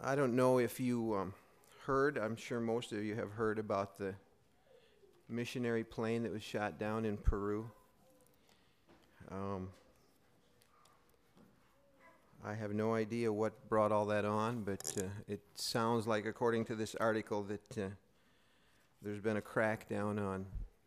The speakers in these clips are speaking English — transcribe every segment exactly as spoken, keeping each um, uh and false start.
I don't know if you um, heard, I'm sure most of you have heard about the missionary plane that was shot down in Peru. Um, I have no idea what brought all that on, but uh, it sounds like, according to this article, that uh, there's been a crackdown on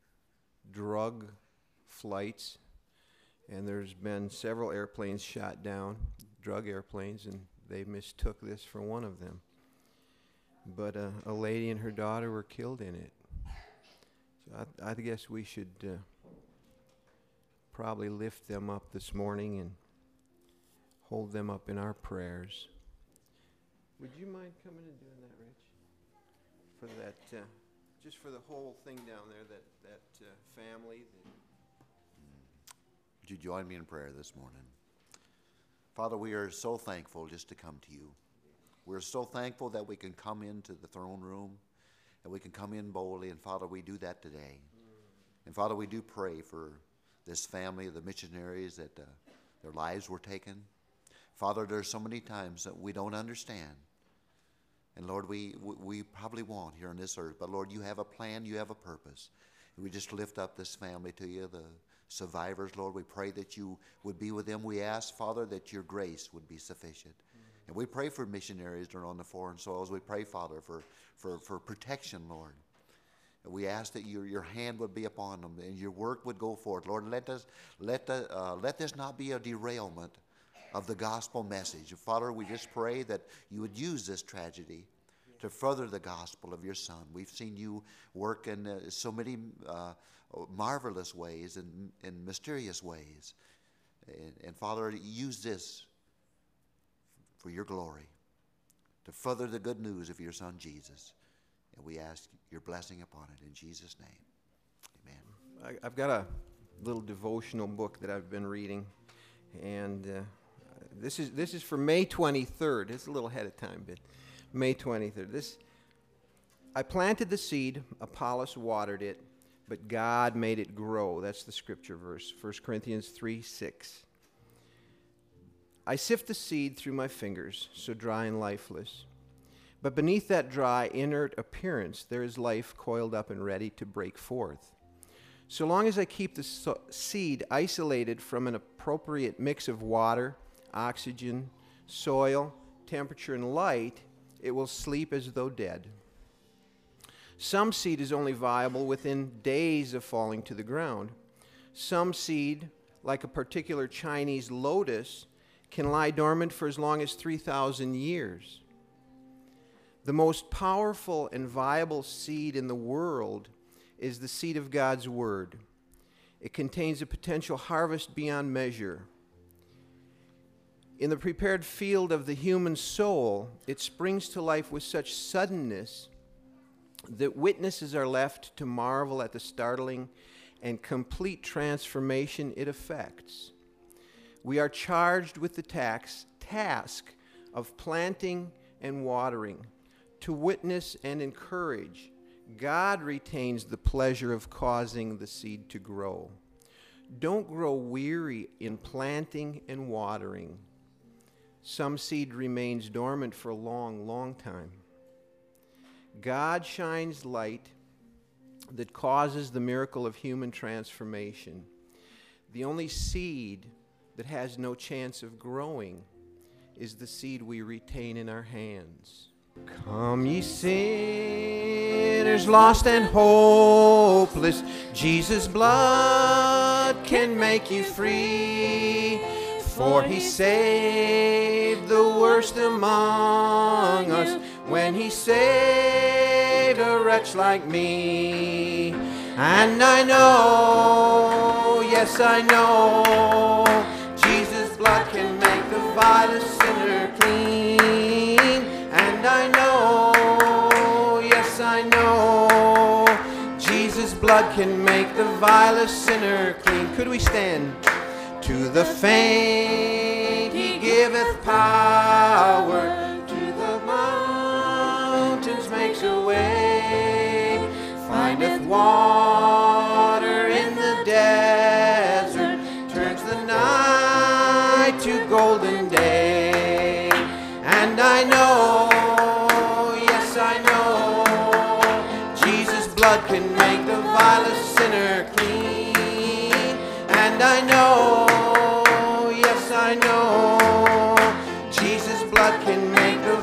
drug flights, and there's been several airplanes shot down, drug airplanes, and they mistook this for one of them. But uh, a lady and her daughter were killed in it. So I, I guess we should uh, probably lift them up this morning and hold them up in our prayers. Would you mind coming and doing that, Rich? For that, uh, just for the whole thing down there, that, that uh, family. That Would you join me in prayer this morning? Father, we are so thankful just to come to you. We're so thankful that we can come into the throne room and we can come in boldly, and Father, we do that today. And Father, we do pray for this family, the missionaries that uh, their lives were taken. Father, there's so many times that we don't understand. And Lord, we, we probably won't here on this earth, but Lord, you have a plan, you have a purpose. And we just lift up this family to you, the survivors, Lord. We pray that you would be with them. We ask, Father, that your grace would be sufficient. Mm-hmm. And we pray for missionaries that are on the foreign soils. We pray, Father, for, for, for protection, Lord. And we ask that your, your hand would be upon them and your work would go forth. Lord, let us let the, uh, let this not be a derailment of the gospel message. Father, we just pray that you would use this tragedy to further the gospel of your Son. We've seen you work in uh, so many uh, marvelous ways and in mysterious ways. And, and Father, use this for your glory, to further the good news of your Son, Jesus. And we ask your blessing upon it in Jesus' name. Amen. I, I've got a little devotional book that I've been reading, and uh, this is this is for May twenty-third. It's a little ahead of time, but May twenty-third. This, I planted the seed, Apollos watered it, but God made it grow. That's the scripture verse, First Corinthians three six. I sift the seed through my fingers, so dry and lifeless. But beneath that dry, inert appearance, there is life coiled up and ready to break forth. So long as I keep the so- seed isolated from an appropriate mix of water, oxygen, soil, temperature, and light, it will sleep as though dead. Some seed is only viable within days of falling to the ground. Some seed, like a particular Chinese lotus, can lie dormant for as long as three thousand years. The most powerful and viable seed in the world is the seed of God's Word. It contains a potential harvest beyond measure. In the prepared field of the human soul, it springs to life with such suddenness that witnesses are left to marvel at the startling and complete transformation it effects. We are charged with the tax, task of planting and watering, to witness and encourage. God retains the pleasure of causing the seed to grow. Don't grow weary in planting and watering. Some seed remains dormant for a long, long time. God shines light that causes the miracle of human transformation. The only seed that has no chance of growing is the seed we retain in our hands. Come ye sinners, lost and hopeless, Jesus' blood can make you free. For he saved the worst among us when he saved a wretch like me. And I know, yes I know, Jesus' blood can make the vilest sinner clean. And I know, yes I know, Jesus' blood can make the vilest sinner clean. Could we stand? To the faint he giveth power, to the mountains makes a way, findeth water in the desert, turns the night to golden day. And I know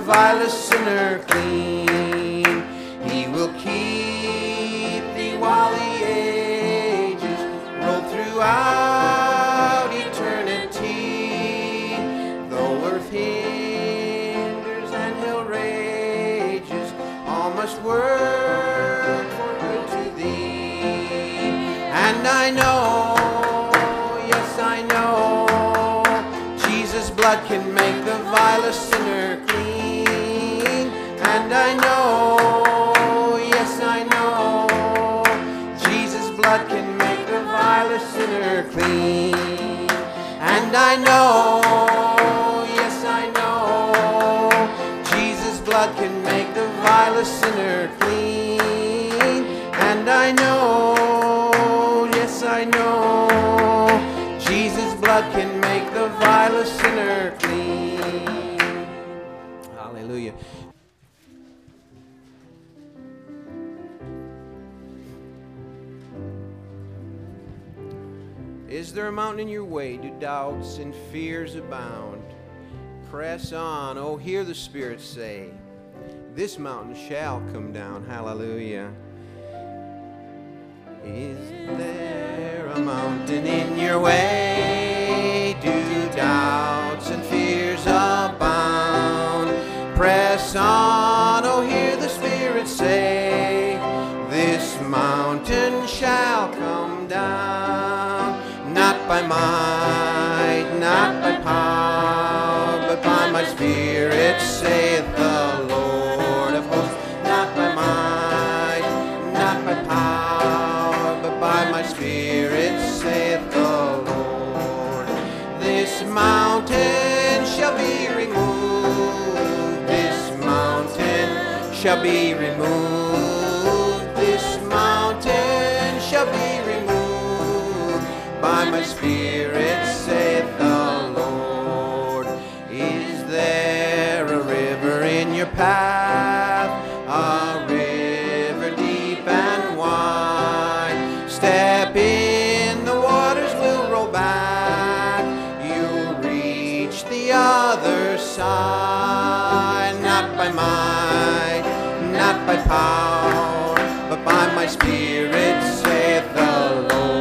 vilest sinner clean. He will keep thee while the ages roll throughout eternity. Though earth hinders and hell rages, all must work for good to thee. And I know, yes I know, Jesus' blood can make the vilest sinner clean. And I know, yes I know, Jesus' blood can make the vilest sinner clean. And I know, yes I know, Jesus' blood can make the vilest sinner clean. And I know, yes I know, Jesus' blood can make the vilest sinner clean. Hallelujah. Is there a mountain in your way? Do doubts and fears abound? Press on. Oh, hear the Spirit say, this mountain shall come down. Hallelujah. Is there a mountain in your way? Do doubts and fears abound? Press on. Oh, hear the Spirit say, this mountain shall come down. Not by might, not by power, but by my Spirit, saith the Lord of hosts. Not by might, not by power, but by my Spirit, saith the Lord. This mountain shall be removed. This mountain shall be removed. This mountain shall be removed. By my Spirit, saith the Lord. Is there a river in your path? A river deep and wide? Step in, the waters will roll back. You'll reach the other side. Not by might, not by power, but by my Spirit, saith the Lord.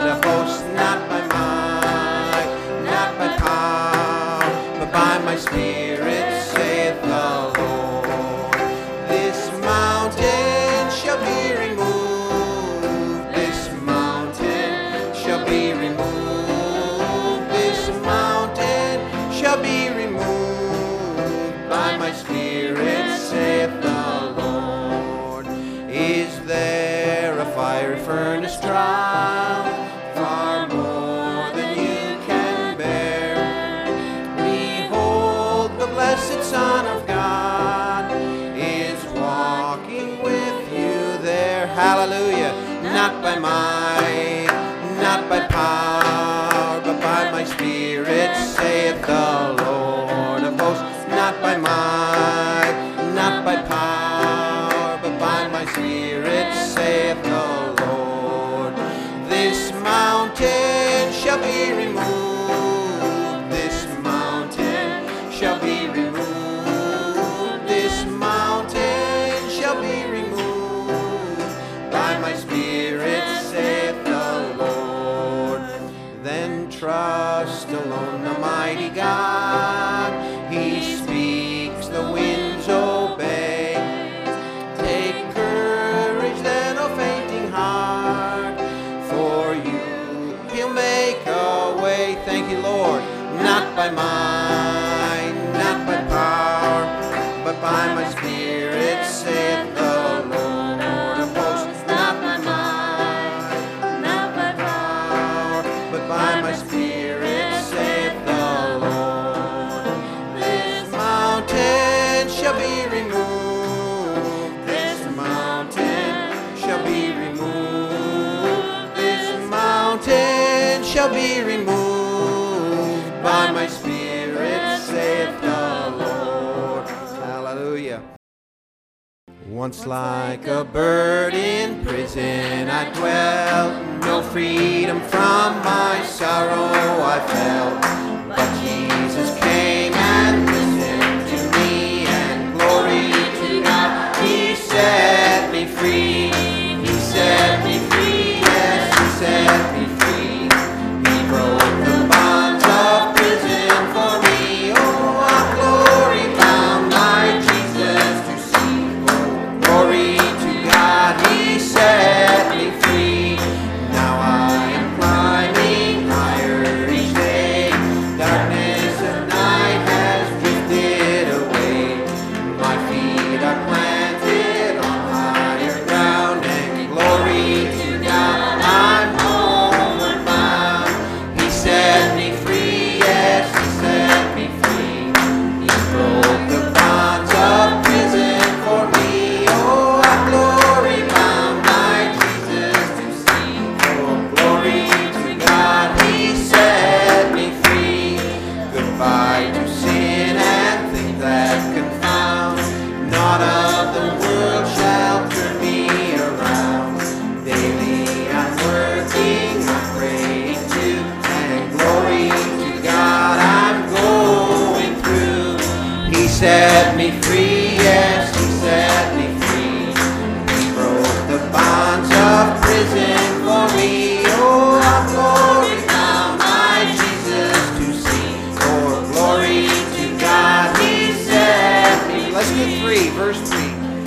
Spirit, saith the Lord. This mountain shall be removed. This mountain shall be removed. This mountain shall be removed. By my Spirit, saith the Lord. Is there a fiery furnace trial? Far more than you can bear. Blessed Son of God is walking with you there. Hallelujah. Not by might, not by power, but by my Spirit, saith the Lord of hosts. Not by might, not by power, but by my Spirit, saith the Lord. This mountain shall be removed. This mountain shall be removed. This mountain shall be removed. By my Spirit, saith the Lord. Then trust alone the mighty God. He speaks, the winds obey. Take courage then, O fainting heart. For you He'll make a way. Thank you, Lord. Not by might, not by power, but by my Spirit, saith the Lord of hosts. Not by might, not by power, but by my Spirit, saith the Lord. This mountain shall be removed. This mountain shall be removed. This mountain shall be removed. By my Spirit, saith the Lord. Hallelujah. Once like a bird in prison I dwelt, no freedom from my sorrow I felt. But Jesus came and listened to me and free, yes, he set me free. He broke the bonds of prison for me. Oh, I'm glory now, my Jesus to see. For glory to God he set me. Let's do three, verse three.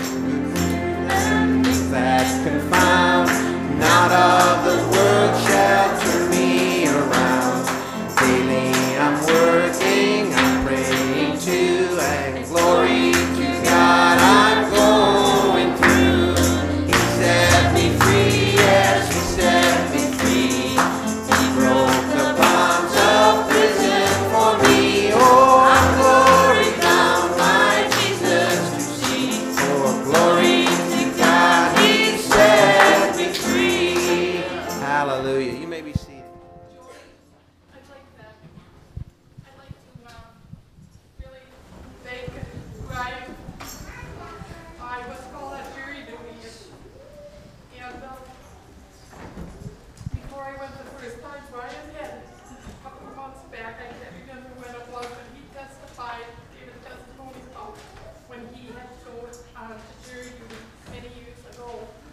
That confound, not of the world shall turn me around. Daily I'm working, I'm praying too, and glory to God I'm going through. He set me free, yes, he set me free. He broke the bonds of prison for me. Oh, I'm glory bound, my Jesus to see. For glory to God he set me free. Hallelujah. You may be seated. I'd like that. I'd like to um, really thank Ryan. I was called on jury duty, and uh, before I went the first time, Ryan had a couple of months back, I can't remember when it was, but he testified, gave a testimony about when he had to go on to jury duty many years ago.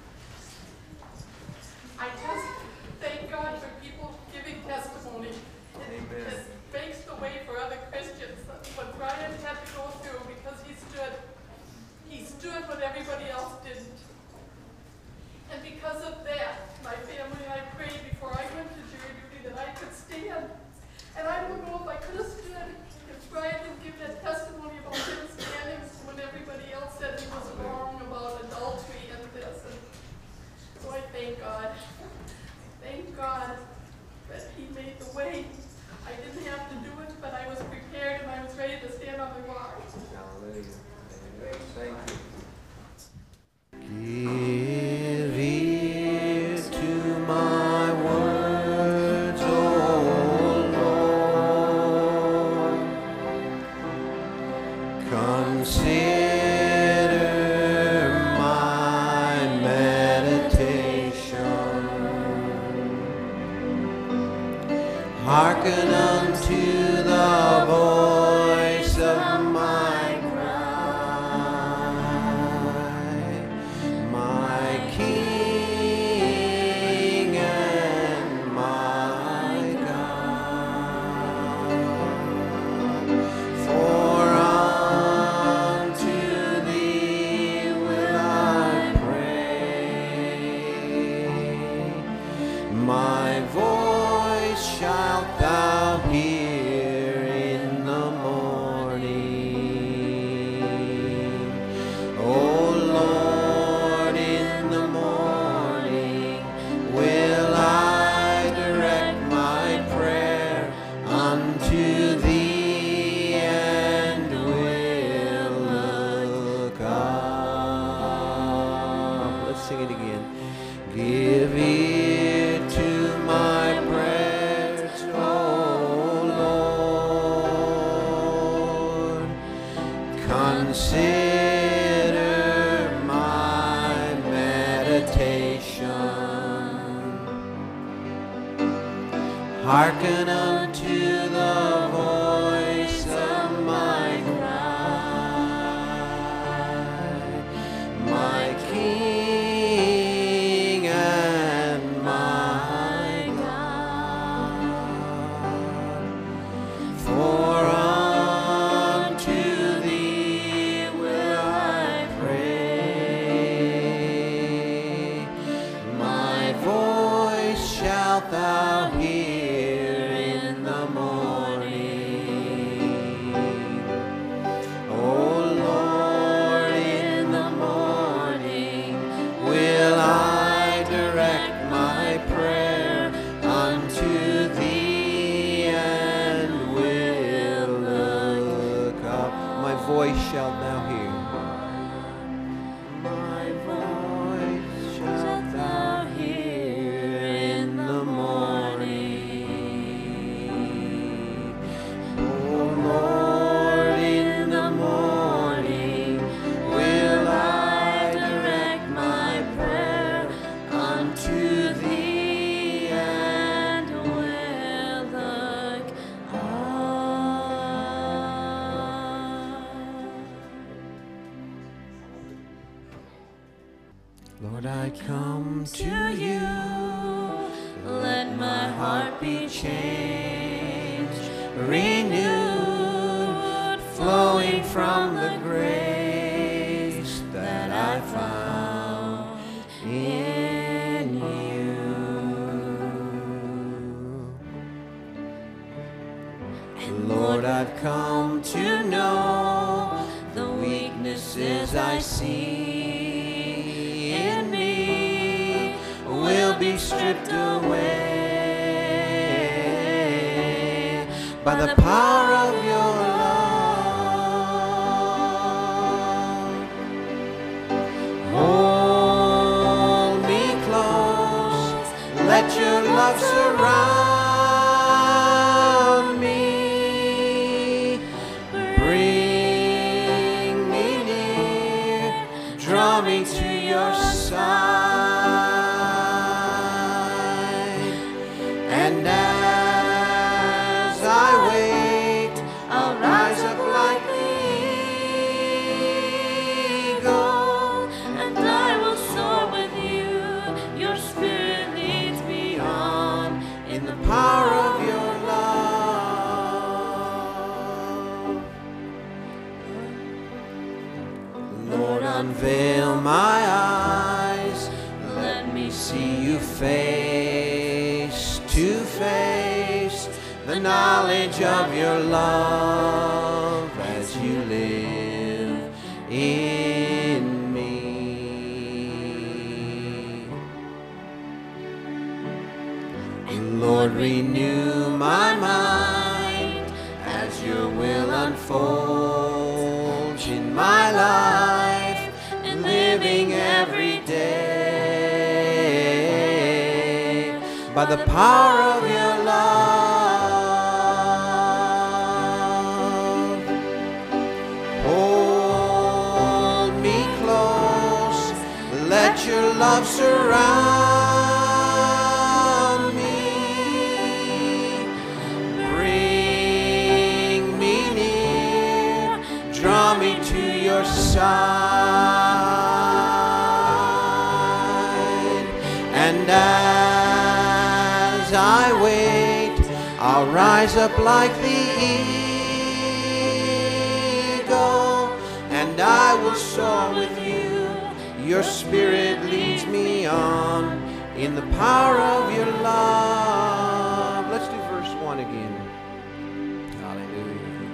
I just thank God for people giving testimony. It, it makes the way for other Christians. What Brian had to go through because he stood, he stood when everybody else didn't. And because of that, my family and I prayed before I went to jury duty that I could stand. And I don't know if I could have stood if Brian didn't give that testimony about him standing when everybody else said he was wrong about adultery and this. And so I thank God. Thank God that he made the way. I didn't have to do it, but I was prepared and I was ready to stand on the rock. Hallelujah. Thank you. Give ear to my words, O Lord. Consider my meditation. Hearken unto the voice of my cry, my King and my God. For unto thee will I pray. My voice shalt thou hear in the morning. O Lord, in the morning will I direct my prayer unto thee and will look up. Let's sing it again. Give ear to my prayers, O Lord. Consider my meditation. Hearken unto the voice of my cry, my King and my God. For unto thee will I pray. My voice shalt thou hear in Lord, I come to you. Let my heart be changed, renewed, flowing from the grace that I found in you. And Lord, I've come to know the weaknesses I see in me will be stripped away by the power of your love. Hold me close, let your love surround me. Bring me near, draw me to your side. And as I wait, I'll rise up like the eagle, and I will soar with you. Your spirit leads me on in the power of your love. Lord, unveil my eyes, let me see you face to face, the knowledge of your love as you live in me. And Lord, renew my mind as your will unfolds in my life and living every day by the power of your love. Hold me close, let your love surround me. Bring me near, draw me to your side. And as I wait, I'll rise up like the eagle, and I will soar with you. Your spirit leads me on in the power of your love. Let's do verse one again. Hallelujah.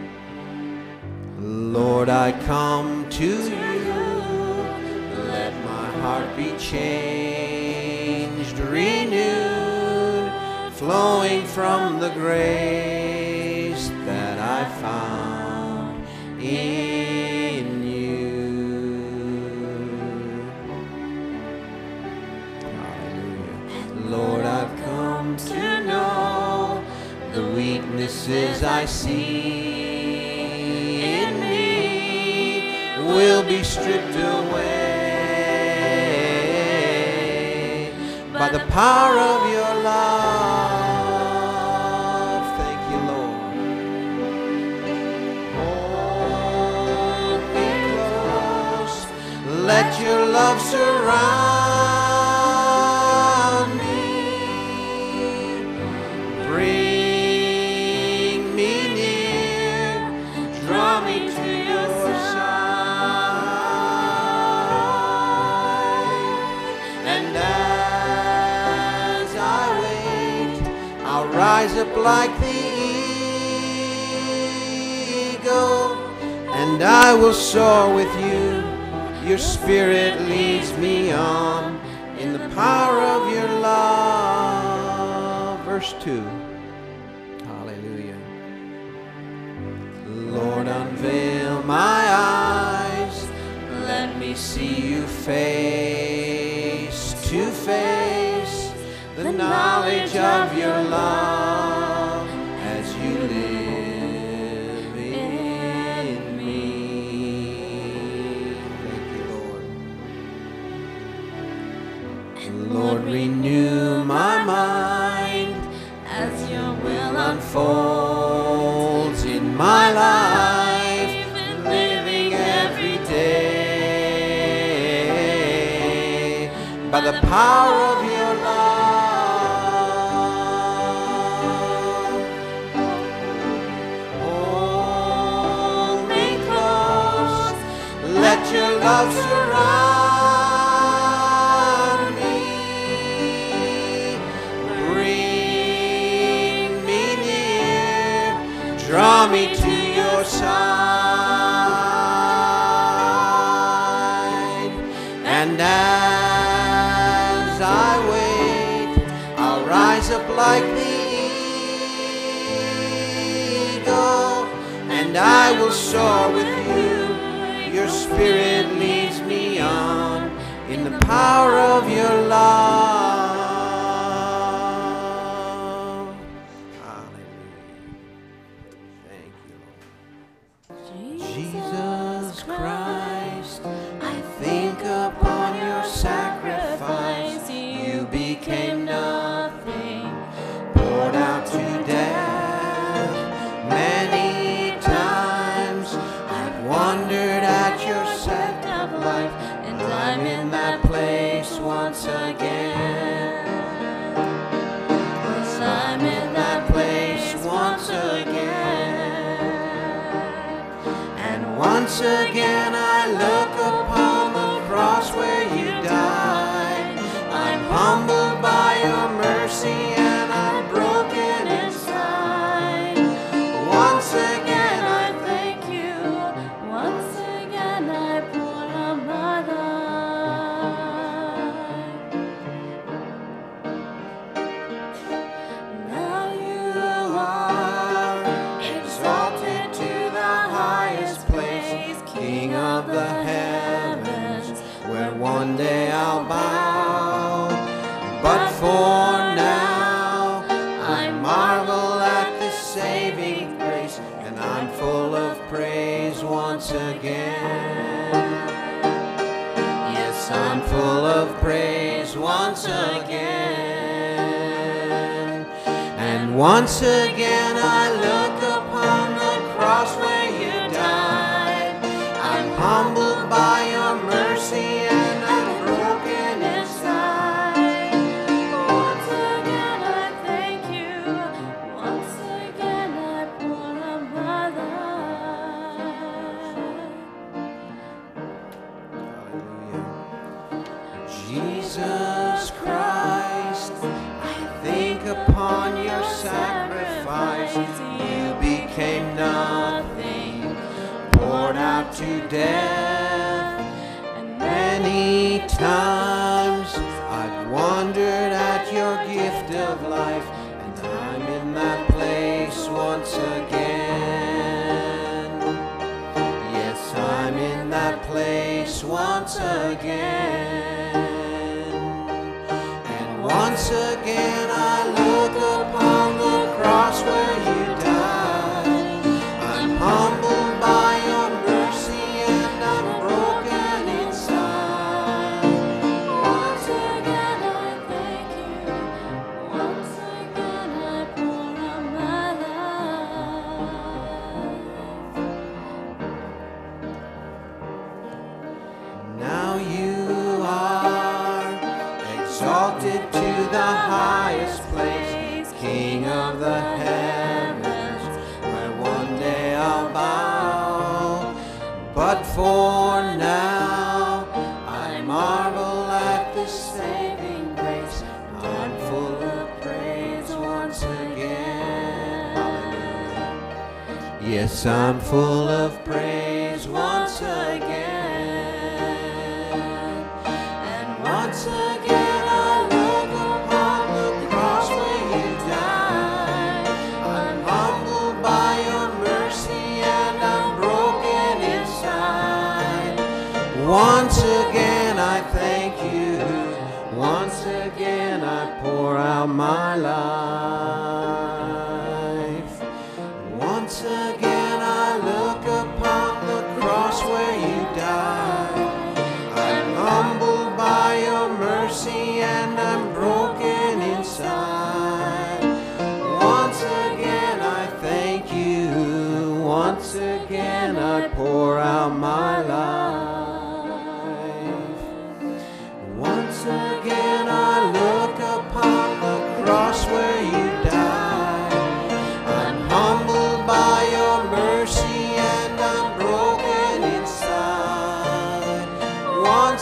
Lord, I come to you. Let my heart be changed, renewed, flowing from the grace that I found in you. Hallelujah. Lord, I've come to know the weaknesses I see in me will be stripped away by the power of your love. Thank you, Lord. Hold me close, let your love surround me. Bring me near, draw me to your side. And as I wait, I'll rise up like the eagle, and I will soar with you. Your spirit leads me on in the power of your love. Verse two. Hallelujah. Lord, unveil my eyes, let me see you face to face, the knowledge of your love as you live in me. Thank you, Lord. And Lord, renew my mind as your will unfolds in my life, living every day the power of your love. Hold me close, let your love surround me. Bring me near, draw me to your side. And as I wait, I'll rise up like the eagle, and I will soar with you. Your spirit leads me on in the power of your love. Hallelujah. Thank you, Lord. Jesus Christ, I think upon your sacrifice. You became nothing, poured out to death. Many times I've wondered at your set of life, and I'm in that place once again. Yes, I'm in that place once again. And once again I look upon the cross where you died. I'm humbled by your mercy and I'm broken inside. Once again I thank you. Once again I pour out my life. Now you are exalted to the highest place, King of the heavens, where one day I'll bow. But for now, I marvel at this saving grace, and I'm full of praise once again. Yes, I'm full of praise once again. And once again I look upon the cross where you died. I'm humbled by your mercy and I'm broken inside. Once again I thank you. Once again I pour out my life. Jesus Christ, I think upon your sacrifice. You became nothing, poured out to death. And many times I've wondered at your gift of life, and I'm in that place once again. Yes, I'm in that place once again. And once again I look upon the cross where you died. I'm humbled by your mercy and I'm broken inside. Once again I thank you. Once again I pour out my life. Now you are exalted to the highest place, King of the heavens, where one day I'll bow. But for now, I marvel at this saving grace. I'm full of praise once again. Hallelujah. Yes, I'm full of praise once again. And once again I look upon the cross where you died. I'm humbled by your mercy and I'm broken inside. Once again I thank you. Once again I pour out my life. Once again I look upon the cross where you died. I'm humbled by your mercy and I'm broken inside. Once again I thank you. Once again I pour out my life. Once again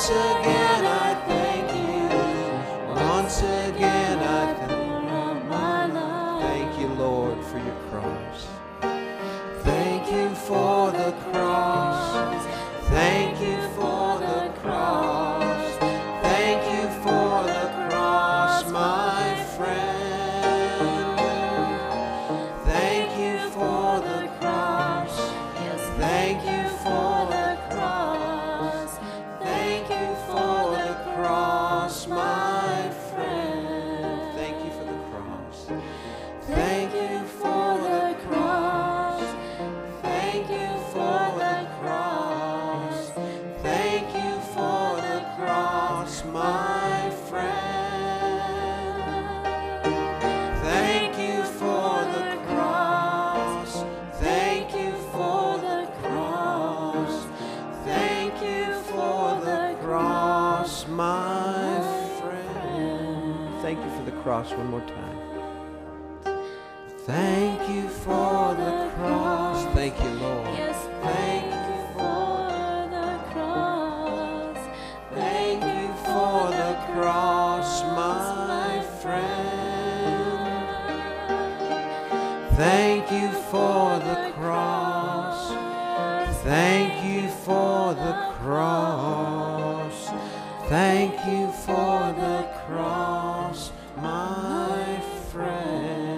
Once again I thank you. Once again I thank you. Thank you, Lord, for your cross. Thank you for the cross. Thank you for the cross. Thank you for the cross, my friend. Thank you for the cross. Thank you for the cross. Thank you for the cross, my friend. Thank you for the cross. Thank you for the cross. Thank you for the cross. Thank you for the cross, my friend. Thank you for the cross. Thank you for the cross. Thank you for the cross, my friend. Thank you for the cross one more time. Thank you for the cross. Thank you, Lord. Thank you for the cross. Thank you for the cross, my friend. Thank you for the cross. Thank you for the cross. Thank you for the cross, my friend.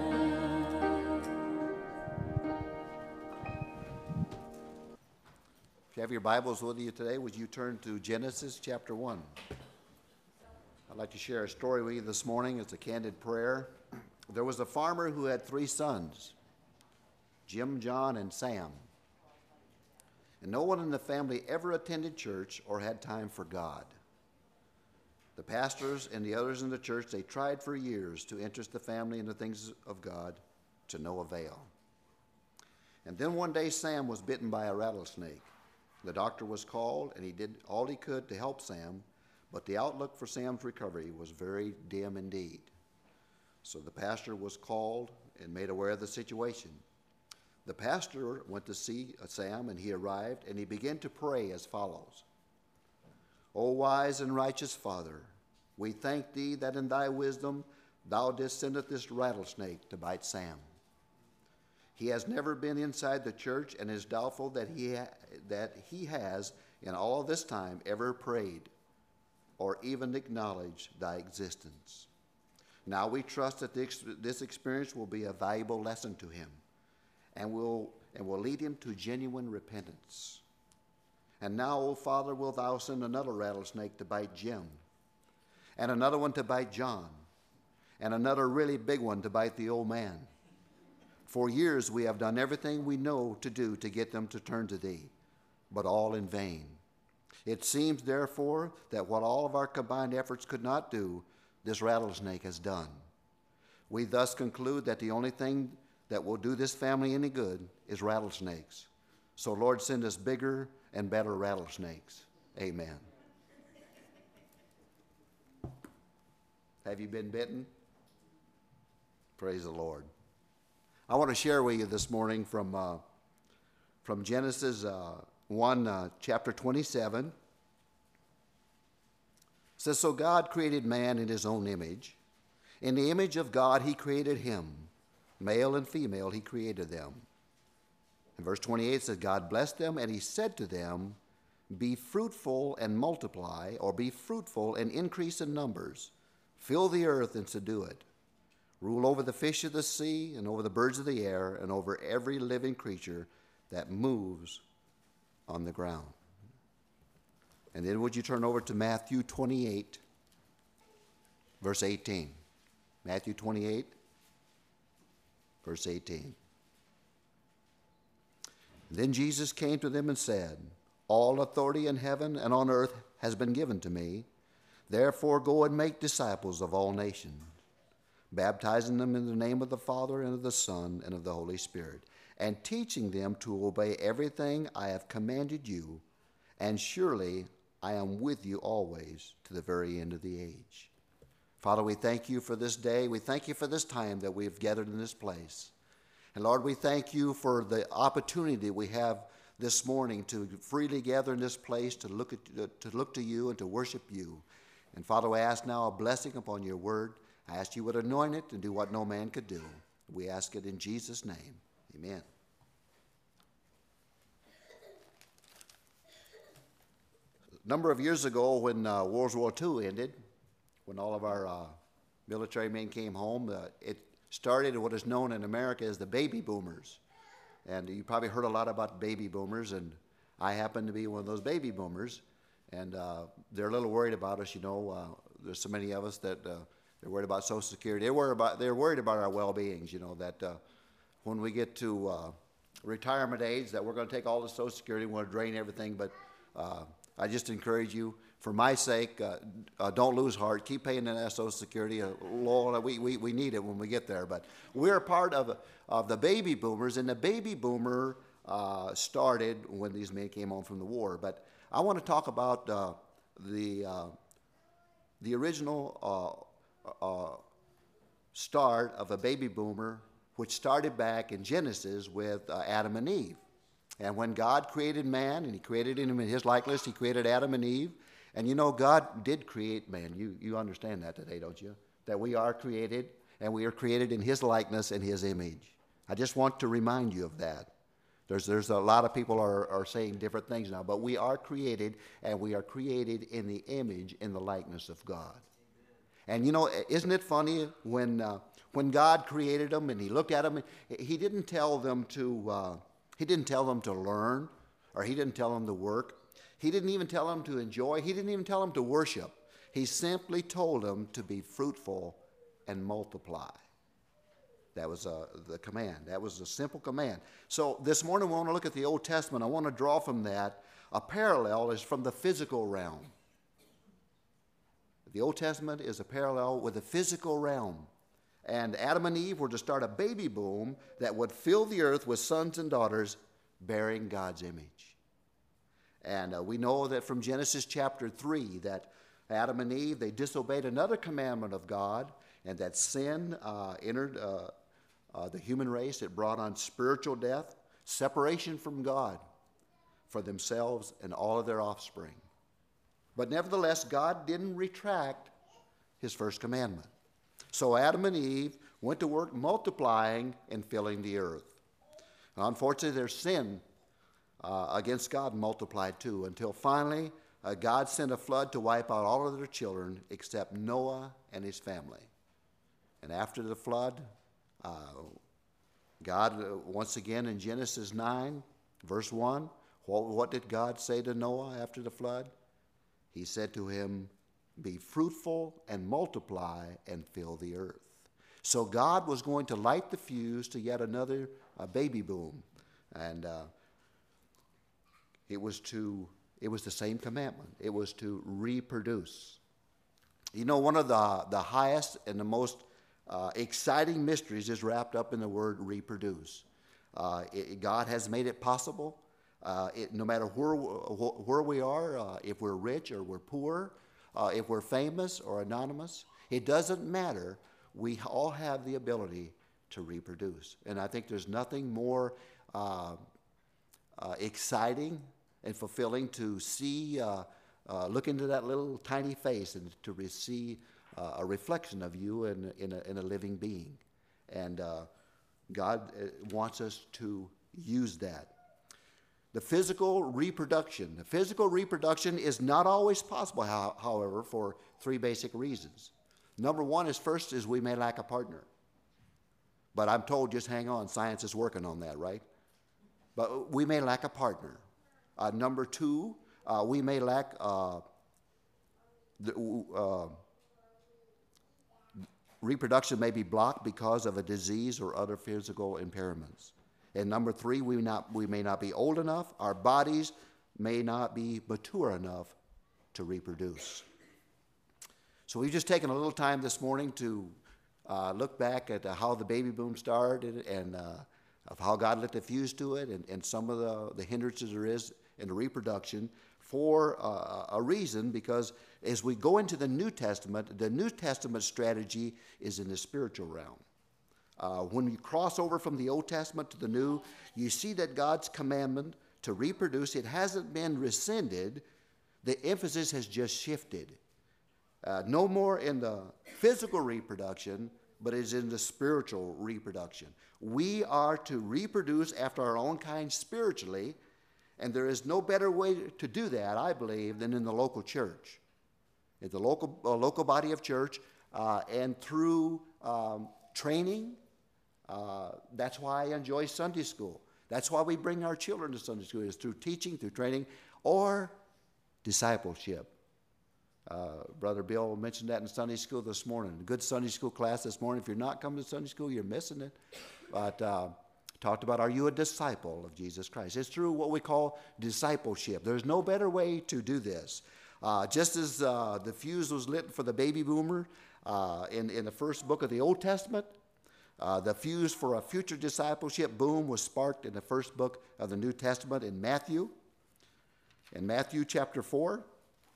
If you have your Bibles with you today, would you turn to Genesis chapter one? I'd like to share a story with you this morning. It's a candid prayer. There was a farmer who had three sons, Jim, John, and Sam. And no one in the family ever attended church or had time for God. The pastors and the others in the church, they tried for years to interest the family in the things of God, to no avail. And then one day Sam was bitten by a rattlesnake. The doctor was called, and he did all he could to help Sam, but the outlook for Sam's recovery was very dim indeed. So the pastor was called and made aware of the situation. The pastor went to see Sam, and he arrived, and he began to pray as follows. O wise and righteous Father, we thank thee that in thy wisdom thou didst send this rattlesnake to bite Sam. He has never been inside the church and is doubtful that he, ha- that he has, in all of this time, ever prayed or even acknowledged thy existence. Now we trust that this, this experience will be a valuable lesson to him and will, and will lead him to genuine repentance. And now, O Father, wilt thou send another rattlesnake to bite Jim, and another one to bite John, and another really big one to bite the old man. For years we have done everything we know to do to get them to turn to thee, but all in vain. It seems, therefore, that what all of our combined efforts could not do, this rattlesnake has done. We thus conclude that the only thing that will do this family any good is rattlesnakes. So, Lord, send us bigger and better rattlesnakes. Amen. Have you been bitten? Praise the Lord. I want to share with you this morning from, uh, from Genesis uh, one, uh, chapter twenty-seven. It says, so God created man in his own image. In the image of God he created him. Male and female he created them. In verse twenty-eight says, God blessed them, and he said to them, be fruitful and multiply, or be fruitful and increase in numbers. Fill the earth and subdue it. Rule over the fish of the sea, and over the birds of the air, and over every living creature that moves on the ground. And then would you turn over to Matthew twenty-eight, verse eighteen. Matthew twenty-eight, verse eighteen. Then Jesus came to them and said, all authority in heaven and on earth has been given to me. Therefore go and make disciples of all nations, baptizing them in the name of the Father and of the Son and of the Holy Spirit, and teaching them to obey everything I have commanded you, and surely I am with you always to the very end of the age. Father, we thank you for this day. We thank you for this time that we have gathered in this place. And Lord, we thank you for the opportunity we have this morning to freely gather in this place to look, at, uh, to look to you and to worship you. And Father, I ask now a blessing upon your word. I ask you would anoint it and do what no man could do. We ask it in Jesus' name. Amen. A number of years ago when uh, World War Two ended, when all of our uh, military men came home, uh, it started what is known in America as the baby boomers. And you probably heard a lot about baby boomers, and I happen to be one of those baby boomers. And uh, they're a little worried about us, you know. Uh, there's so many of us that uh, they're worried about Social Security. They're worried about, they're worried about our well-beings, you know, that uh, when we get to uh, retirement age, that we're going to take all the Social Security, we want to drain everything. But uh, I just encourage you, for my sake, uh, uh, don't lose heart. Keep paying in that Social Security. Uh, Lord, we, we, we need it when we get there. But we're part of, of the baby boomers, and the baby boomer uh, started when these men came home from the war. But I want to talk about uh, the, uh, the original uh, uh, start of a baby boomer, which started back in Genesis with uh, Adam and Eve. And when God created man, and he created him in his likeness, he created Adam and Eve. And you know, God did create man. You, you understand that today, don't you? That we are created, and we are created in his likeness and his image. I just want to remind you of that. There's, there's a lot of people are, are saying different things now, but we are created, and we are created in the image, in the likeness of God. And you know, isn't it funny when, uh, when God created them and he looked at them, he didn't tell them to, uh, he didn't tell them to learn, or he didn't tell them to work. He didn't even tell them to enjoy. He didn't even tell them to worship. He simply told them to be fruitful and multiply. That was uh, the command. That was a simple command. So this morning we want to look at the Old Testament. I want to draw from that a parallel is from the physical realm. The Old Testament is a parallel with the physical realm. And Adam and Eve were to start a baby boom that would fill the earth with sons and daughters bearing God's image. And uh, we know that from Genesis chapter three that Adam and Eve, they disobeyed another commandment of God, and that sin uh, entered uh, uh, the human race. It brought on spiritual death, separation from God for themselves and all of their offspring. But nevertheless, God didn't retract his first commandment. So Adam and Eve went to work multiplying and filling the earth. Now, unfortunately, their sin uh, against God multiplied too, until finally uh, God sent a flood to wipe out all of their children except Noah and his family. And after the flood, uh, God, uh, once again in Genesis nine, verse one, what, what did God say to Noah after the flood? He said to him, "Be fruitful and multiply and fill the earth." So God was going to light the fuse to yet another uh, baby boom. And uh, it was to, it was the same commandment. It was to reproduce. You know, one of the, the highest and the most uh, exciting mysteries is wrapped up in the word reproduce. Uh, it, God has made it possible. Uh, it, no matter where, where we are, uh, if we're rich or we're poor, uh, if we're famous or anonymous, it doesn't matter. We all have the ability to reproduce. And I think there's nothing more uh, uh, exciting and fulfilling to see, uh, uh, look into that little tiny face and to receive uh, a reflection of you in, in, a, in a living being. And uh, God wants us to use that. The physical reproduction. The physical reproduction is not always possible, how, however, for three basic reasons. Number one is first is we may lack a partner. But I'm told, just hang on, science is working on that, right? But we may lack a partner. Uh, number two, uh, we may lack uh, the, uh, reproduction may be blocked because of a disease or other physical impairments. And number three, we, not, we may not be old enough. Our bodies may not be mature enough to reproduce. So we've just taken a little time this morning to uh, look back at uh, how the baby boom started and uh, of how God lit the fuse to it and, and some of the, the hindrances there is in the reproduction for uh, a reason, because as we go into the New Testament, the New Testament strategy is in the spiritual realm. Uh, when you cross over from the Old Testament to the New, you see that God's commandment to reproduce. It hasn't been rescinded. The emphasis has just shifted. Uh, no more in the physical reproduction, but it's in the spiritual reproduction. We are to reproduce after our own kind spiritually, and there is no better way to do that, I believe, than in the local church. In the local, uh, local body of church, uh, and through um, training. Uh, that's why I enjoy Sunday school. That's why we bring our children to Sunday school, is through teaching, through training, or discipleship. Uh, Brother Bill mentioned that in Sunday school this morning. A good Sunday school class this morning. If you're not coming to Sunday school, you're missing it. But uh, talked about, are you a disciple of Jesus Christ? It's through what we call discipleship. There's no better way to do this. Uh, just as uh, the fuse was lit for the baby boomer uh, in, in the first book of the Old Testament, uh, the fuse for a future discipleship boom was sparked in the first book of the New Testament in Matthew. In Matthew chapter four,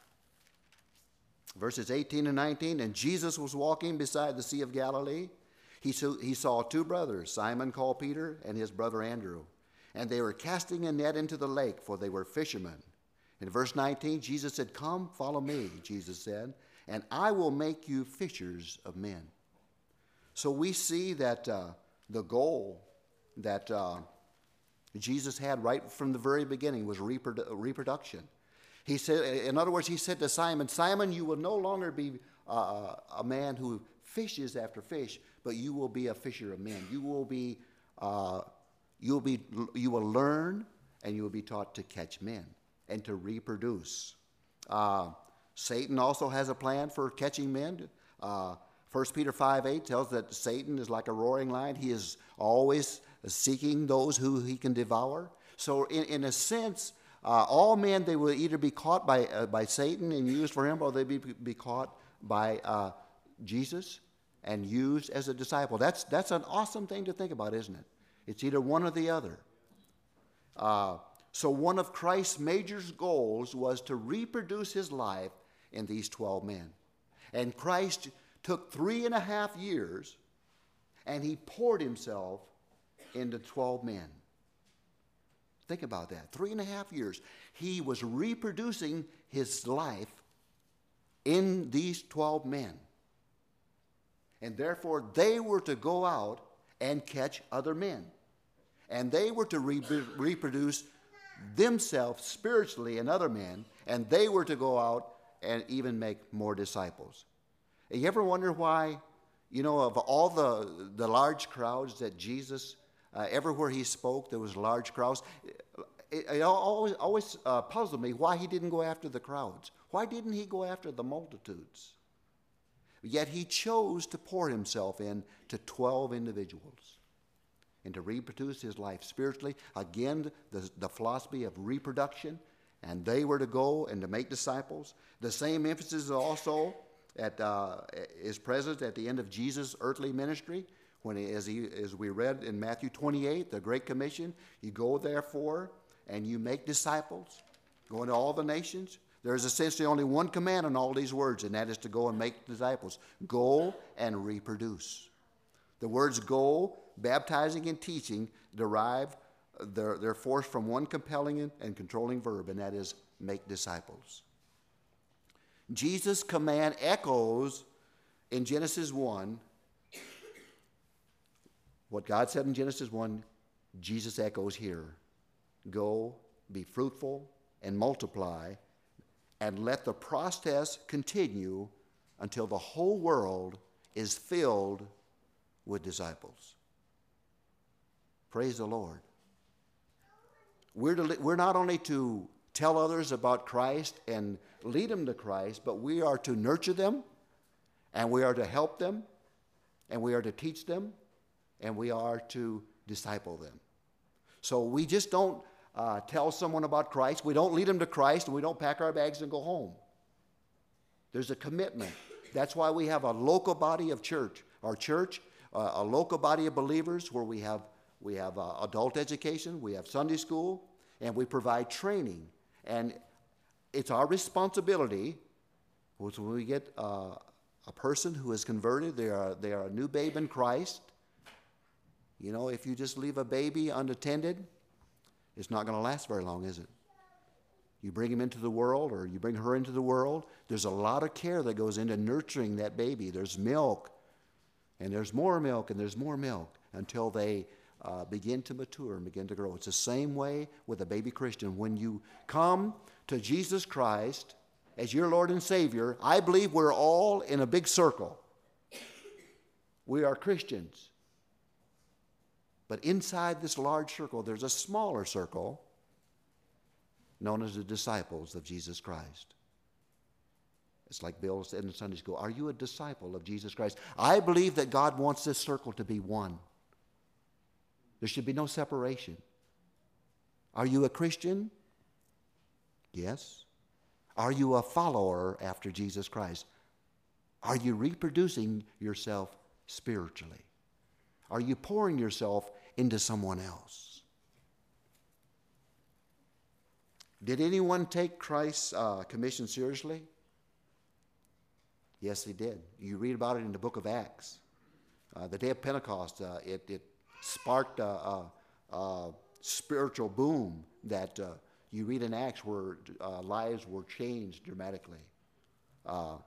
verses eighteen and nineteen, and Jesus was walking beside the Sea of Galilee. He saw, he saw two brothers, Simon called Peter and his brother Andrew, and they were casting a net into the lake, for they were fishermen. In verse nineteen, Jesus said, "Come, follow me," Jesus said, "and I will make you fishers of men." So we see that uh, the goal that uh, Jesus had right from the very beginning was reprodu- reproduction. He said, in other words, he said to Simon, "Simon, you will no longer be uh, a man who fishes after fish, but you will be a fisher of men. You will be, uh, you will be, you will learn, and you will be taught to catch men and to reproduce." Uh, Satan also has a plan for catching men. Uh, First Peter five eight tells that Satan is like a roaring lion. He is always seeking those who he can devour. So in, in a sense, uh, all men, they will either be caught by, uh, by Satan and used for him, or they be, be caught by uh, Jesus and used as a disciple. That's, that's an awesome thing to think about, isn't it? It's either one or the other. Uh, so one of Christ's major goals was to reproduce his life in these twelve men. And Christ took three and a half years, and he poured himself into twelve men. Think about that. Three and a half years. He was reproducing his life in these twelve men. And therefore, they were to go out and catch other men. And they were to re- reproduce themselves spiritually in other men, and they were to go out and even make more disciples. You ever wonder why, you know, of all the, the large crowds that Jesus, uh, everywhere he spoke, there was large crowds. It, it always, always uh, puzzled me why he didn't go after the crowds. Why didn't he go after the multitudes? Yet he chose to pour himself in to twelve individuals and to reproduce his life spiritually. Again, the, the philosophy of reproduction, and they were to go and to make disciples. The same emphasis is also At, uh, is present at the end of Jesus' earthly ministry, when he, as, he, as we read in Matthew twenty-eight, the Great Commission, you go therefore and you make disciples, go into all the nations. There is essentially only one command in all these words, and that is to go and make disciples. Go and reproduce. The words go, baptizing, and teaching derive their, their force from one compelling and controlling verb, and that is make disciples. Jesus' command echoes in Genesis one. What God said in Genesis one, Jesus echoes here. Go, be fruitful, and multiply, and let the process continue until the whole world is filled with disciples. Praise the Lord. We're, to, we're not only to tell others about Christ and lead them to Christ, but we are to nurture them, and we are to help them, and we are to teach them, and we are to disciple them. So we just don't uh, tell someone about Christ. We don't lead them to Christ, and we don't pack our bags and go home. There's a commitment. That's why we have a local body of church. Our church, uh, a local body of believers where we have, we have uh, adult education, we have Sunday school, and we provide training. And it's our responsibility, when we get uh, a person who is converted, they are, they are a new babe in Christ. You know, if you just leave a baby unattended, it's not going to last very long, is it? You bring him into the world, or you bring her into the world, there's a lot of care that goes into nurturing that baby. There's milk, and there's more milk, and there's more milk until they uh, begin to mature and begin to grow. It's the same way with a baby Christian. When you come to Jesus Christ as your Lord and Savior, I believe we're all in a big circle. We are Christians. But inside this large circle, there's a smaller circle known as the disciples of Jesus Christ. It's like Bill said in Sunday school, are you a disciple of Jesus Christ? I believe that God wants this circle to be one. There should be no separation. Are you a Christian? Yes. Are you a follower after Jesus Christ? Are you reproducing yourself spiritually? Are you pouring yourself into someone else? Did anyone take Christ's uh, commission seriously? Yes, they did. You read about it in the book of Acts. Uh, the day of Pentecost, uh, it, it sparked a, a, a spiritual boom that uh, you read in Acts where uh, lives were changed dramatically. Uh,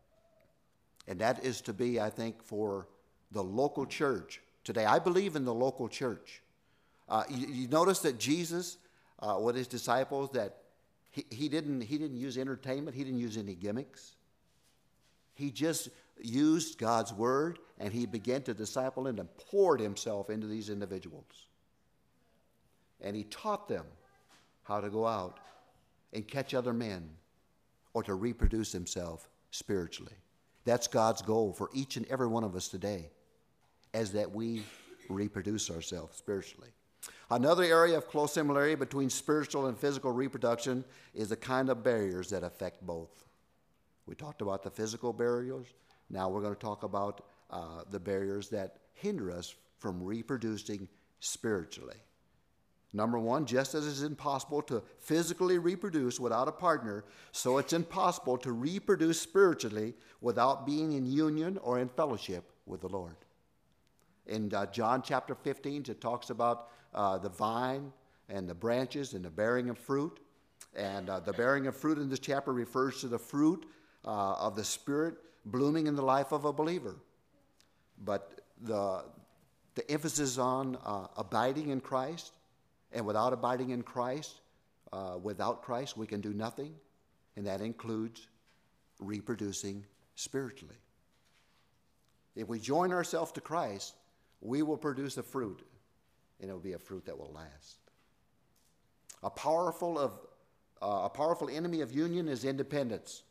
and that is to be, I think, for the local church today. I believe in the local church. Uh, you, you notice that Jesus, uh, with his disciples, that he, he didn't he didn't use entertainment. He didn't use any gimmicks. He just used God's word, and he began to disciple and poured himself into these individuals. And he taught them how to go out and catch other men or to reproduce himself spiritually. That's God's goal for each and every one of us today, as that we reproduce ourselves spiritually. Another area of close similarity between spiritual and physical reproduction is the kind of barriers that affect both. We talked about the physical barriers. Now we're going to talk about uh, the barriers that hinder us from reproducing spiritually. Number one, just as it's impossible to physically reproduce without a partner, so it's impossible to reproduce spiritually without being in union or in fellowship with the Lord. In uh, John chapter fifteen, it talks about uh, the vine and the branches and the bearing of fruit. And uh, the bearing of fruit in this chapter refers to the fruit uh, of the Spirit blooming in the life of a believer. But the, the emphasis on uh, abiding in Christ, and without abiding in Christ, uh, without Christ, we can do nothing. And that includes reproducing spiritually. If we join ourselves to Christ, we will produce a fruit, and it will be a fruit that will last. A powerful, of, uh, a powerful enemy of union is independence.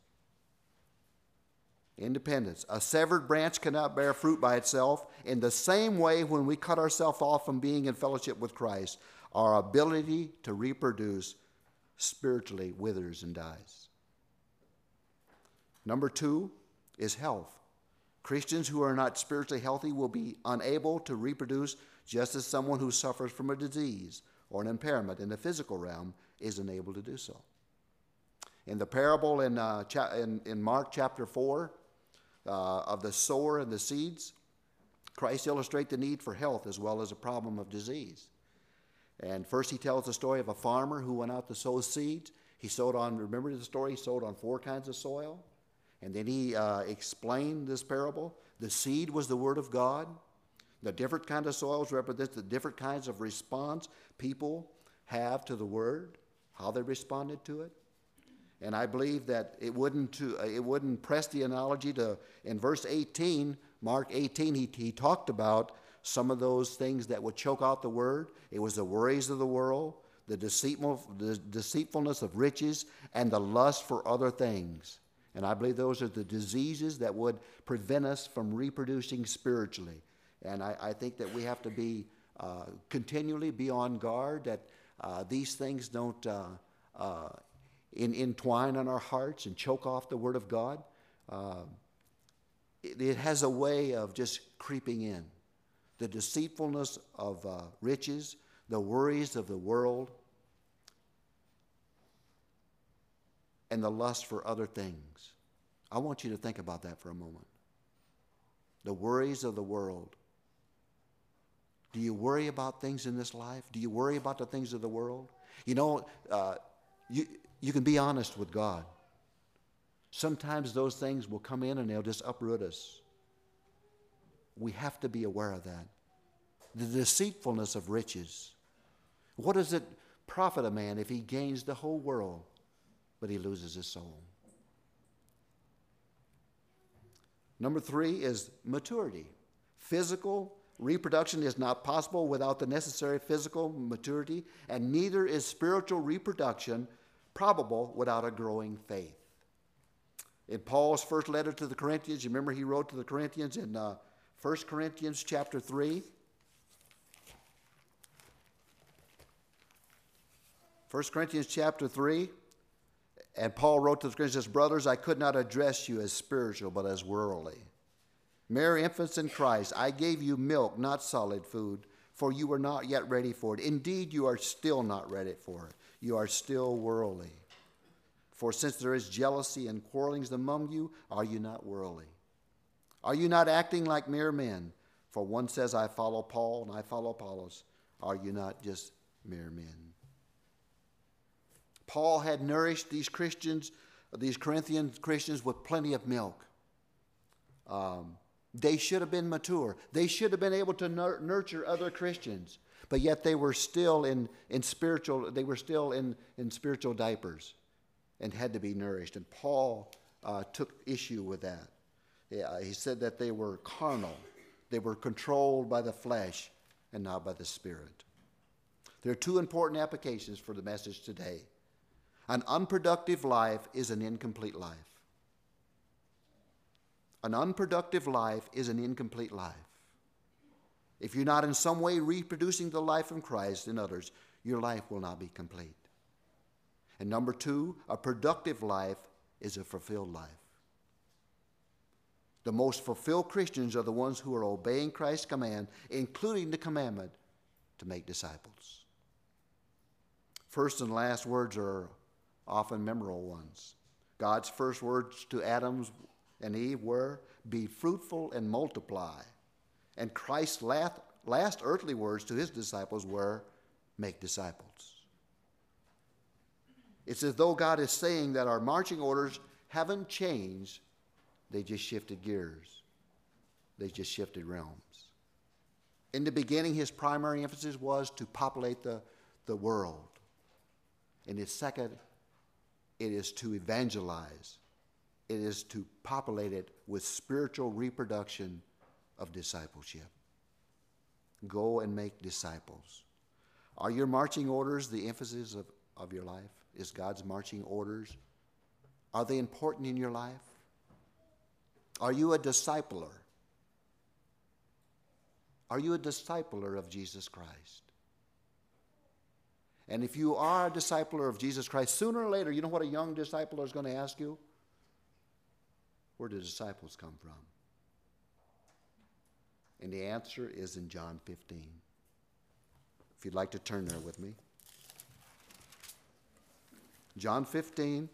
Independence. A severed branch cannot bear fruit by itself. In the same way, when we cut ourselves off from being in fellowship with Christ, our ability to reproduce spiritually withers and dies. Number two is health. Christians who are not spiritually healthy will be unable to reproduce, just as someone who suffers from a disease or an impairment in the physical realm is unable to do so. In the parable in, uh, cha- in, in Mark chapter four uh, of the sower and the seeds, Christ illustrates the need for health as well as a problem of disease. And first he tells the story of a farmer who went out to sow seeds. He sowed on, remember the story, he sowed on four kinds of soil. And then he uh, explained this parable. The seed was the word of God. The different kinds of soils represent the different kinds of response people have to the word, how they responded to it. And I believe that it wouldn't, to, uh, it wouldn't press the analogy to, in verse eighteen, Mark eighteen, he, he talked about some of those things that would choke out the word. It was the worries of the world, the, deceitful, the deceitfulness of riches, and the lust for other things. And I believe those are the diseases that would prevent us from reproducing spiritually. And I, I think that we have to be uh, continually be on guard that uh, these things don't uh, uh, in, entwine on our hearts and choke off the Word of God. Uh, it, it has a way of just creeping in. The deceitfulness of uh, riches, the worries of the world, and the lust for other things. I want you to think about that for a moment. The worries of the world. Do you worry about things in this life? Do you worry about the things of the world? You know, uh, you, you can be honest with God. Sometimes those things will come in and they'll just uproot us. We have to be aware of that. The deceitfulness of riches. What does it profit a man if he gains the whole world, but he loses his soul? Number three is maturity. Physical reproduction is not possible without the necessary physical maturity, and neither is spiritual reproduction probable without a growing faith. In Paul's first letter to the Corinthians, you remember he wrote to the Corinthians in uh, First Corinthians chapter three. First Corinthians chapter three, and Paul wrote to the Corinthians, brothers, I could not address you as spiritual, but as worldly. Mere infants in Christ, I gave you milk, not solid food, for you were not yet ready for it. Indeed, you are still not ready for it. You are still worldly. For since there is jealousy and quarrelings among you, are you not worldly? Are you not acting like mere men? For one says, I follow Paul and I follow Apollos. Are you not just mere men? Paul had nourished these Christians, these Corinthian Christians, with plenty of milk. Um, they should have been mature. They should have been able to nur- nurture other Christians, but yet they were still in, in spiritual. They were still in, in spiritual diapers, and had to be nourished. And Paul uh, took issue with that. Yeah, he said that they were carnal. They were controlled by the flesh and not by the Spirit. There are two important applications for the message today. An unproductive life is an incomplete life. An unproductive life is an incomplete life. If you're not in some way reproducing the life of Christ in others, your life will not be complete. And number two, a productive life is a fulfilled life. The most fulfilled Christians are the ones who are obeying Christ's command, including the commandment to make disciples. First and last words are often memorable ones. God's first words to Adam and Eve were, be fruitful and multiply. And Christ's last, last earthly words to his disciples were, make disciples. It's as though God is saying that our marching orders haven't changed. They just shifted gears. They just shifted realms. In the beginning, his primary emphasis was to populate the, the world. In his second, it is to evangelize. It is to populate it with spiritual reproduction of discipleship. Go and make disciples. Are your marching orders the emphasis of, of your life? Is God's marching orders, are they important in your life? Are you a discipler? Are you a discipler of Jesus Christ? And if you are a discipler of Jesus Christ, sooner or later, you know what a young discipler is going to ask you? Where do disciples come from? And the answer is in John fifteen. If you'd like to turn there with me. John fifteen.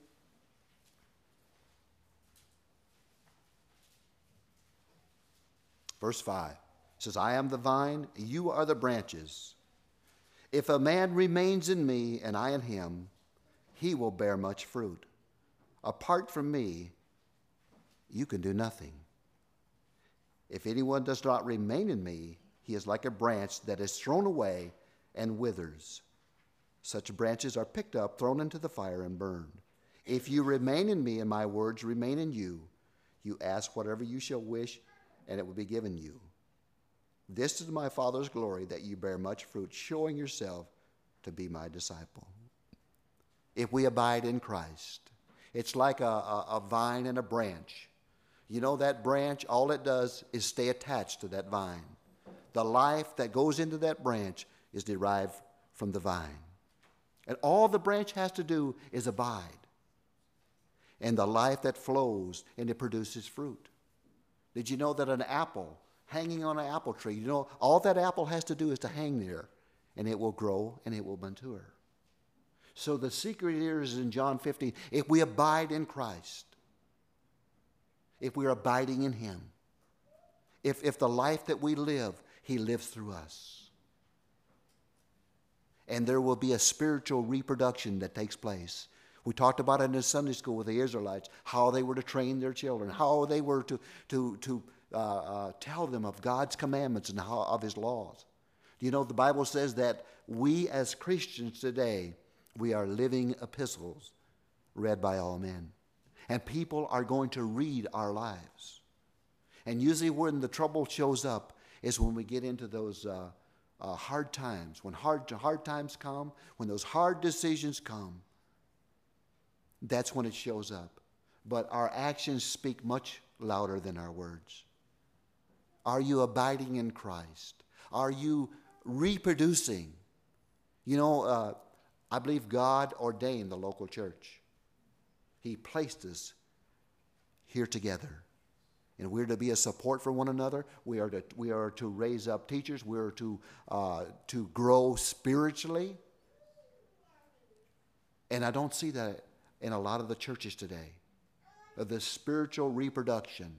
Verse five. It says, I am the vine, you are the branches. If a man remains in me and I in him, he will bear much fruit. Apart from me, you can do nothing. If anyone does not remain in me, he is like a branch that is thrown away and withers. Such branches are picked up, thrown into the fire, and burned. If you remain in me and my words remain in you, you ask whatever you shall wish, and it will be given you. This is my Father's glory, that you bear much fruit, showing yourself to be my disciple. If we abide in Christ, it's like a, a, a vine and a branch. You know, that branch, all it does is stay attached to that vine. The life that goes into that branch is derived from the vine. And all the branch has to do is abide. And the life that flows and it produces fruit. Did you know that an apple hanging on an apple tree, you know, all that apple has to do is to hang there, and it will grow and it will mature. So the secret here is in John fifteen. If we abide in Christ, if we're abiding in him, if, if the life that we live, he lives through us, And there will be a spiritual reproduction that takes place. We talked about it in the Sunday school with the Israelites, how they were to train their children, how they were to, to, to uh, uh, tell them of God's commandments and how, of his laws. You know, the Bible says that we as Christians today, we are living epistles read by all men. And people are going to read our lives. And usually when the trouble shows up is when we get into those uh, uh, hard times. When hard, hard times come, when those hard decisions come, that's when it shows up. But our actions speak much louder than our words. Are you abiding in Christ? Are you reproducing? You know, uh, I believe God ordained the local church. He placed us here together. And we're to be a support for one another. We are to, we are to raise up teachers. We are to, uh, to grow spiritually. And I don't see that in a lot of the churches today, of this spiritual reproduction.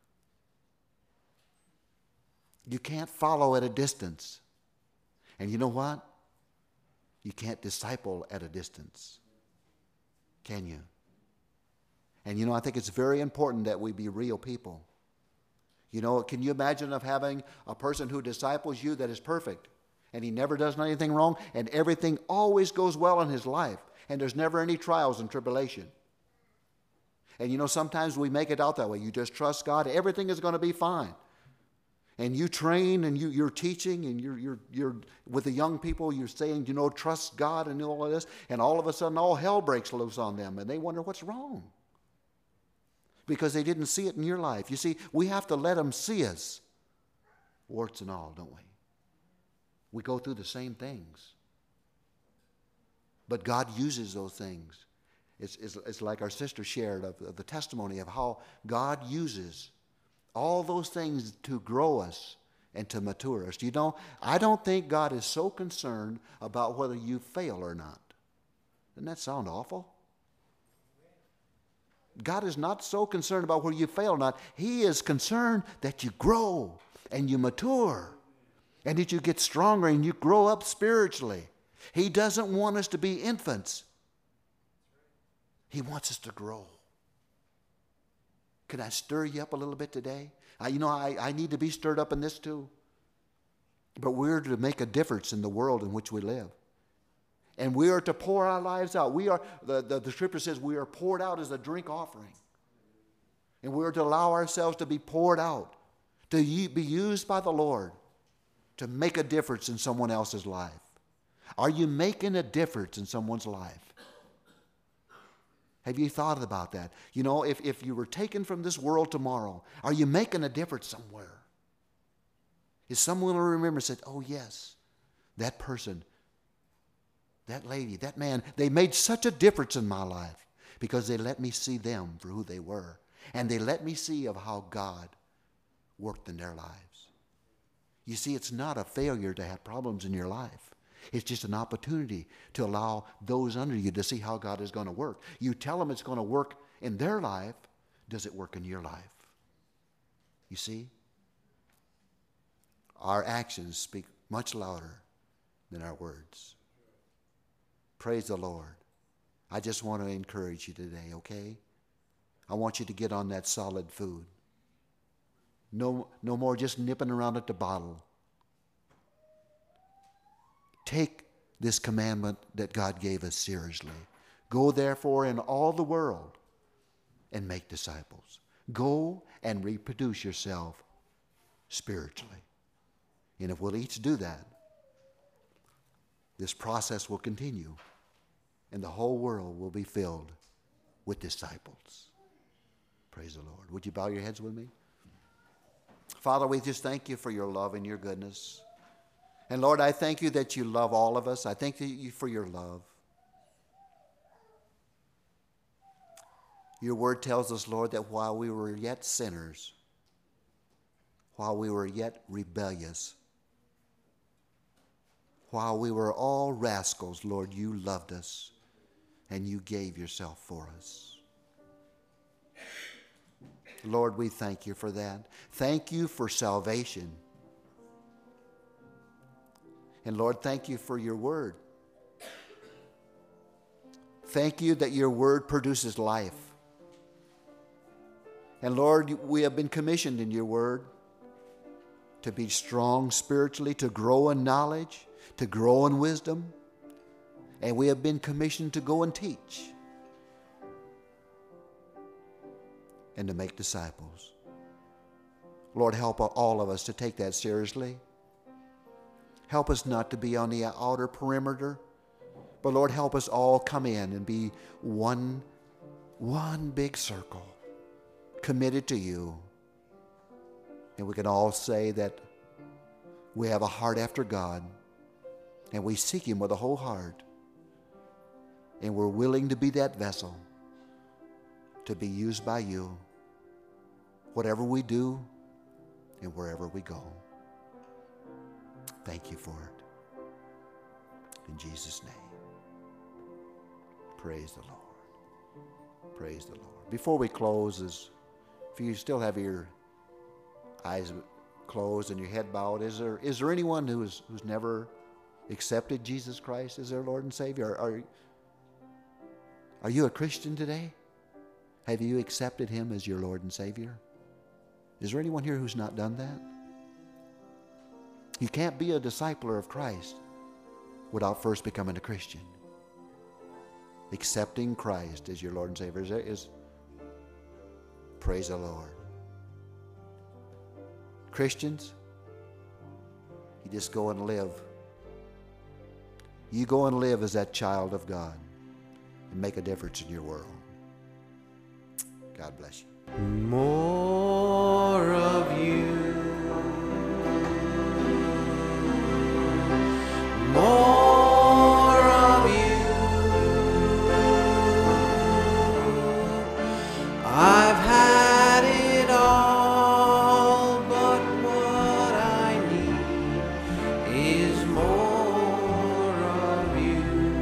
You can't follow at a distance. And you know what? You can't disciple at a distance. Can you? And you know, I think it's very important that we be real people. You know, can you imagine of having a person who disciples you that is perfect and he never does anything wrong and everything always goes well in his life and there's never any trials and tribulation? And you know, sometimes we make it out that way. You just trust God, everything is going to be fine. And you train and you, you're teaching and you're, you're, you're with the young people, you're saying, you know, trust God and all of this. And all of a sudden, all hell breaks loose on them and they wonder what's wrong. Because they didn't see it in your life. You see, we have to let them see us, warts and all, don't we? We go through the same things. But God uses those things. It's, it's, it's like our sister shared of, of the testimony of how God uses all those things to grow us and to mature us. You know, I don't think God is so concerned about whether you fail or not. Doesn't that sound awful? God is not so concerned about whether you fail or not. He is concerned that you grow and you mature and that you get stronger and you grow up spiritually. He doesn't want us to be infants. He wants us to grow. Can I stir you up a little bit today? I, you know, I, I need to be stirred up in this too. But we're to make a difference in the world in which we live. And we are to pour our lives out. We are, the, the, the scripture says we are poured out as a drink offering. And we are to allow ourselves to be poured out, to be used by the Lord to make a difference in someone else's life. Are you making a difference in someone's life? Have you thought about that? You know, if, if you were taken from this world tomorrow, are you making a difference somewhere? Is someone going to remember and say, oh yes, that person, that lady, that man, they made such a difference in my life because they let me see them for who they were. And they let me see of how God worked in their lives. You see, it's not a failure to have problems in your life. It's just an opportunity to allow those under you to see how God is going to work. You tell them it's going to work in their life. Does it work in your life? You see? Our actions speak much louder than our words. Praise the Lord. I just want to encourage you today, okay? I want you to get on that solid food. No, no more just nipping around at the bottle. Take this commandment that God gave us seriously. Go therefore in all the world and make disciples. Go and reproduce yourself spiritually. And if we'll each do that, this process will continue and the whole world will be filled with disciples. Praise the Lord. Would you bow your heads with me? Father, we just thank you for your love and your goodness. And Lord, I thank you that you love all of us. I thank you for your love. Your word tells us, Lord, that while we were yet sinners, while we were yet rebellious, while we were all rascals, Lord, you loved us and you gave yourself for us. Lord, we thank you for that. Thank you for salvation. And Lord, thank you for your word thank you that your word produces life. And Lord, we have been commissioned in your word to be strong spiritually, to grow in knowledge, to grow in wisdom. And we have been commissioned to go and teach and to make disciples. Lord, help all of us to take that seriously. Help us not to be on the outer perimeter, but Lord, help us all come in and be one, one big circle, committed to you. And we can all say that we have a heart after God, and we seek him with a whole heart, and we're willing to be that vessel to be used by you, whatever we do and wherever we go. Thank you for it. In Jesus' name. Praise the Lord. Praise the Lord. Before we close, is, if you still have your eyes closed and your head bowed, is there is there anyone who is, who's never accepted Jesus Christ as their Lord and Savior? Are, are, are you a Christian today? Have you accepted him as your Lord and Savior? Is there anyone here who's not done that? You can't be a discipler of Christ without first becoming a Christian. Accepting Christ as your Lord and Savior is, is praise the Lord. Christians, you just go and live. You go and live as that child of God and make a difference in your world. God bless you. More of you. More of you. I've had it all, but what I need is more of you.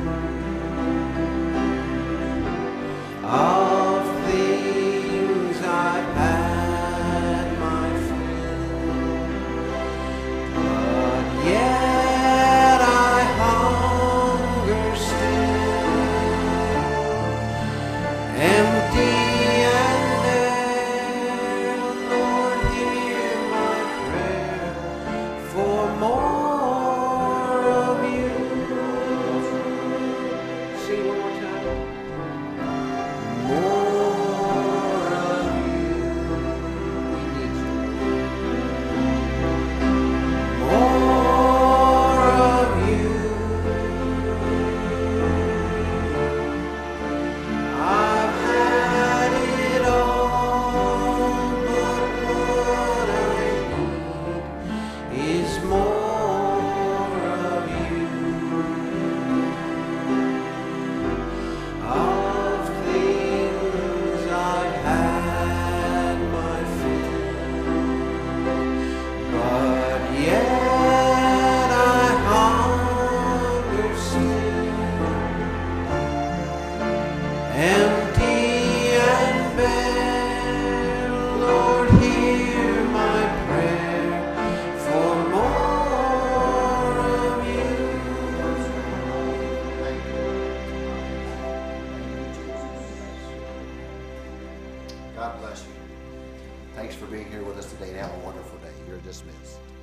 Of things I've had my fill, but yet I hunger still, empty and bare. Lord, hear my prayer for more of you. Sing one more time. More of you. We need you. More of you. I've had it all, but what I need is more of you. Of things I've had my fill, but yet I hunger still, empty and bare. Lord, hear my prayer for more of you. God bless you. Thanks for being here with us today, and have a wonderful day. You're dismissed.